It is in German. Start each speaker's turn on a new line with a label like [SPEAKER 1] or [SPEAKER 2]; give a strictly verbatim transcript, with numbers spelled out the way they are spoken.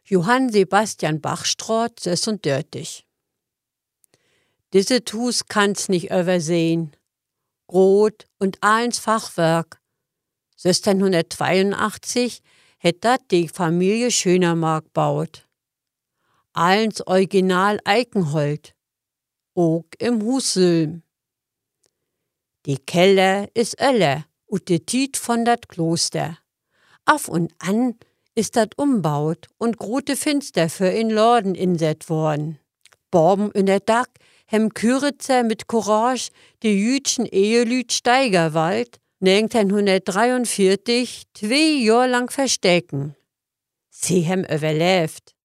[SPEAKER 1] Johann Sebastian Bachstraat sechsunddörtig. Diese Hus kann's nicht übersehen. Groß und allens Fachwerk. sechzehnhundertzweiundachtzig hätt dat die Familie Schönermark baut. Allens Original Eichenholz. Auch im Husülm. Die Keller is öller und die Tiet von dat Kloster. Af und an ist dat umbaut und grote Finster für in Lorden inset worden. Borben in der Dach hem Küritzer mit Courage die jüdschen Ehelüt Steigerwald neunzehnhundertdreiundvierzig zwei Jahr lang verstecken. Sie hem überlebt.